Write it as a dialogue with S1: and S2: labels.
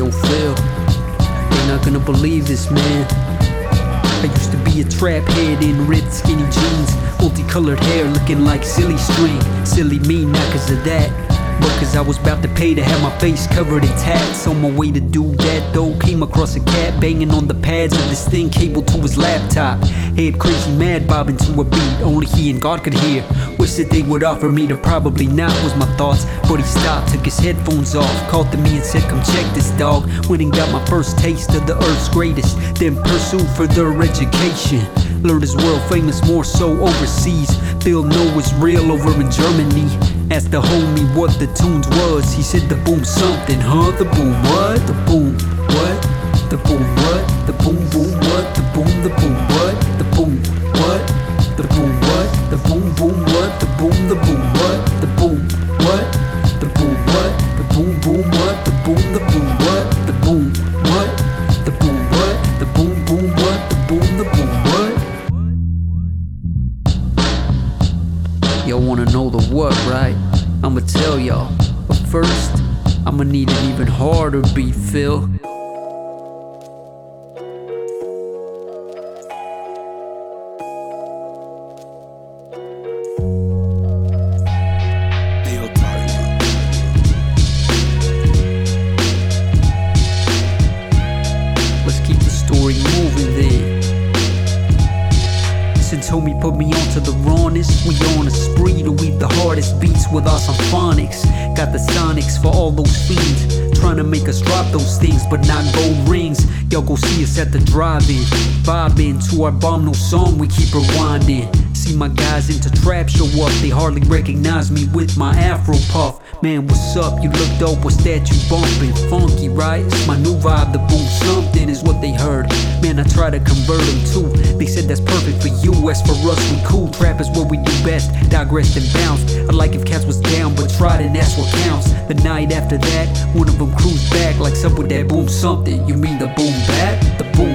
S1: Yo, Phil, you're not gonna believe this, man. I used to be a trap head in red skinny jeans, multicolored hair looking like silly string. Silly me, not cause of that, but cause I was about to pay to have my face covered in tats. On my way to do that though, came across a cat banging on the pads of this thing cabled to his laptop. Head crazy mad bobbing to a beat only he and God could hear. Wish that they would offer me to probably not, was my thoughts. But he stopped, took his headphones off, called to me and said, come check this dog. Went and got my first taste of the earth's greatest, then pursued further education. Learned his world famous more so overseas. Phil know it's real over in Germany. Asked the homie what the tunes was. He said the boom something, huh? The boom what? The boom what? The boom what? The boom boom what? The boom what? The boom what? The boom what? The boom boom what? The boom what? The boom what? The boom what? The boom what? The boom what? The boom what? The boom what? The boom what? The boom what? Y'all wanna know the what, right? I'ma tell y'all, but first, I'ma need an even harder beat, Phil. Let's keep the story moving then. Since homie put me onto the rawness, we on a spree to weave the hardest beats with our symphonics. Got the sonics for all those fiends, trying to make us drop those things but not gold rings. Y'all go see us at the drive-in, vibing to our bomb no song, we keep rewinding. See my guys into trap show up, they hardly recognize me with my afro puff. Man, what's up? You look dope, what's that you bumping? Funky, right? It's my new vibe, the boom something is what they heard. Man, I try to convert them too. They said that's perfect for you, as for us we cool. Trap is what we do best, digressed and bounced. I'd like if cats was down, but tried and that's what counts. The night after that, one of them cruised back like up with that boom something. You mean the boom bap? The boom